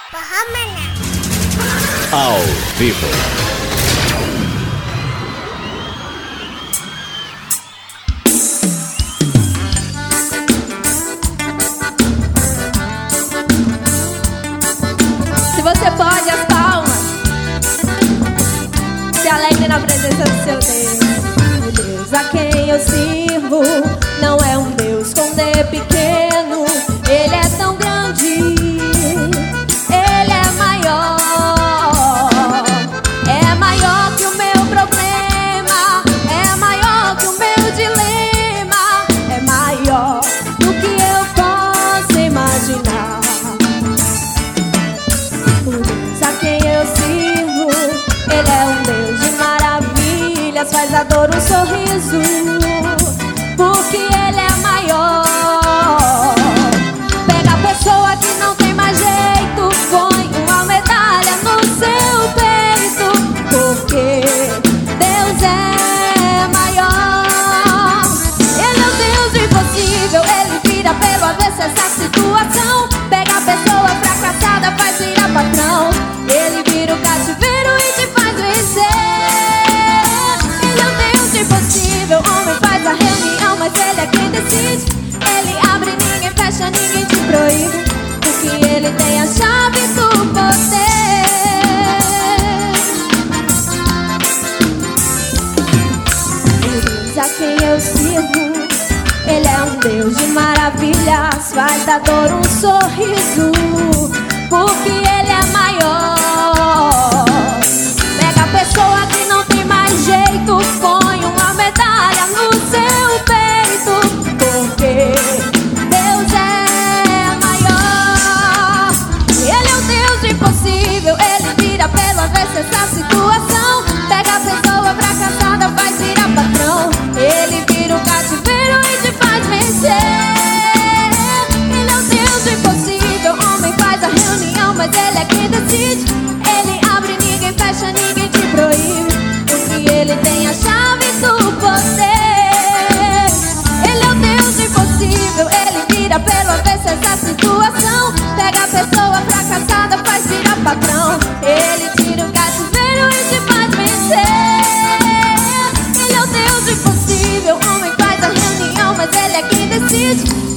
Ao vivo. Se você pode, as palmas. Se alegre na presença do seu Deus. O Deus a quem eu sirvo não é um Deus com D pequeno. Ele é tão grande, Ele é maior. É maior que o meu problema, é maior que o meu dilema, é maior do que eu posso imaginar. O Deus a quem eu sirvo, Ele é um Deus de maravilhas, faz a dor um sorriso, porque Ele é maior. Pega a pessoa que não tem mais jeito, põe uma medalha no seu peito, porque Deus é maior. Ele é o Deus do impossível, Ele vira pelo avesso essa situação. Pega a pessoa fracassada, faz virar patrão. Ele vira o cativeiro e te faz vencer. Ele é o Deus do impossível, homem faz a reunião, mas Ele é quem decide. Ele abre, ninguém fecha, ninguém te proíbe, porque Ele tem a chave do poder. O Deus a quem eu sirvo, Ele é um Deus de maravilhas, faz da dor um sorriso, porque Ele é maior. Pega a pessoa que não tem mais jeito, põe uma medalha no seu peito, porque Deus é maior. Ele é o Deus do impossível, Ele vira pelo avesso essa situação. Pega a pessoa fracassada, faz virar patrão. Ele vira o cativeiro e te faz vencer. Ele é o Deus do impossível, homem faz a reunião, mas Ele é quem decide. Ele abre, ninguém fecha, ninguém te proíbe, porque Ele tem a chave do poder. Ele é o Deus do impossível, Ele vira pelo avesso essa situação. Pega a pessoa fracassada, faz virar patrão. Ele tira o cativeiro e te faz vencer. Ele é o Deus do impossível, homem faz a reunião, mas Ele é quem decide.